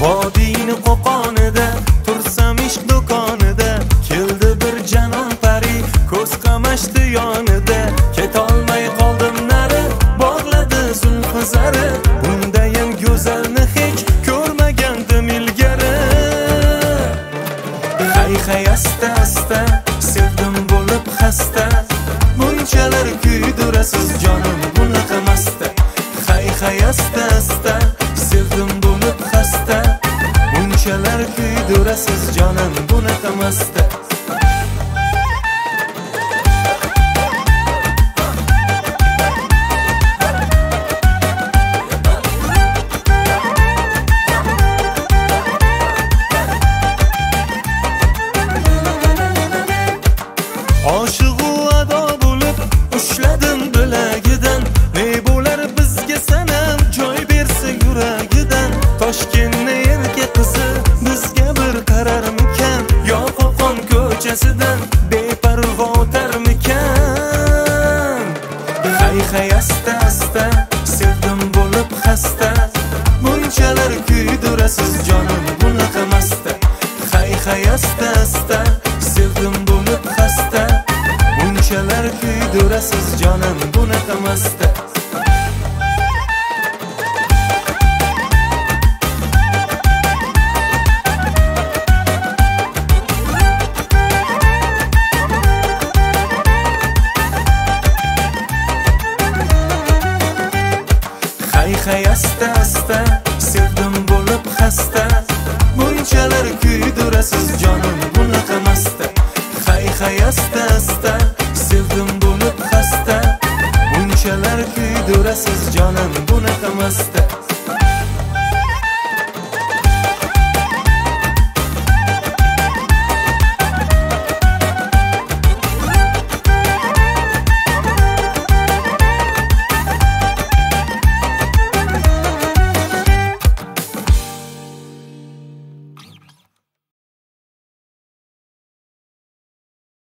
vodiyni qo'qonida tursam ishq do'konida, keldi bir janon pari ko'z qamashdi yonida. Ketolmay qoldim nari, bog'ladi zulfi zari, bundayam go'zalni hech ko'rmagandim ilgari. Hay asta asta sevdim bo'lib xasta, bunchalar kuydirasiz jonim bunaqa masta. Hay asta asta sevdim bo'lib xasta, bunchalar kuydirasiz jonim bunaqa masta. Oshiq-u ado bo'lib ushladim bilagidan, ne bo'lar bizga sanam joy bersa yuragidan. Toshkentni erka qizi bizga bir qararmikan, yo Qo'qon ko'chasidan beparvo o'tarmikan. Hay asta asta sevdim bo'lib xasta, bunchalar kuydirasiz jonim bunaqa masta. Hay asta asta sevdim bo'lib xasta, bunchalar kuydirasiz jonim bunaqa masta. Hay asta asta sevdim bo'lib xasta, bunchalar kuydirasiz jonim bunaqa masta. Hay asta asta sevdim bo'lib xasta, bunchalar kuydirasiz jonim bunaqa masta.